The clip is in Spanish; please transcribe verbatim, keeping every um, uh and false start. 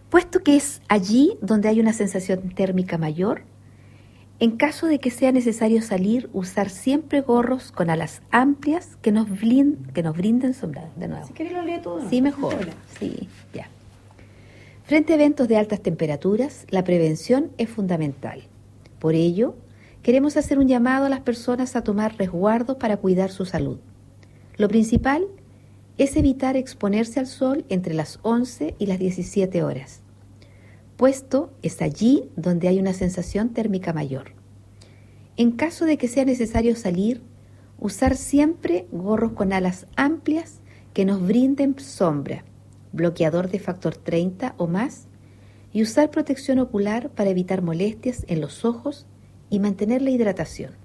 Puesto que es allí donde hay una sensación térmica mayor, en caso de que sea necesario salir, usar siempre gorros con alas amplias que nos, blind, que nos brinden sombra. De nuevo. Si quieres lo leo todo. Sí, mejor. Sí, ya. Frente a eventos de altas temperaturas, la prevención es fundamental. Por ello, queremos hacer un llamado a las personas a tomar resguardos para cuidar su salud. Lo principal es evitar exponerse al sol entre las once y las diecisiete horas, puesto es allí donde hay una sensación térmica mayor. En caso de que sea necesario salir, usar siempre gorros con alas amplias que nos brinden sombra, bloqueador de factor treinta o más, y usar protección ocular para evitar molestias en los ojos y mantener la hidratación.